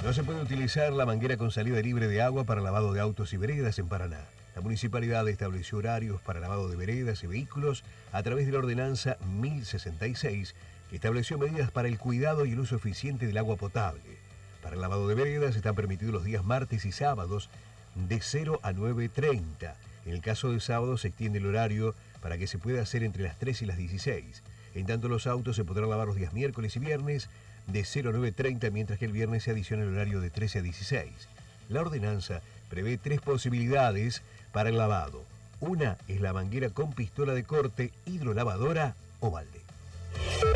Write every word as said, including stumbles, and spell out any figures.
No se puede utilizar la manguera con salida libre de agua para lavado de autos y veredas en Paraná. La municipalidad estableció horarios para lavado de veredas y vehículos a través de la ordenanza mil sesenta y seis, que estableció medidas para el cuidado y el uso eficiente del agua potable. Para el lavado de veredas están permitidos los días martes y sábados de cero a nueve treinta. En el caso del sábado se extiende el horario para que se pueda hacer entre las tres y las dieciséis. En tanto, los autos se podrán lavar los días miércoles y viernes de cero a nueve treinta, mientras que el viernes se adiciona el horario de trece a dieciséis. La ordenanza prevé tres posibilidades para el lavado. Una es la manguera con pistola de corte, hidrolavadora o balde.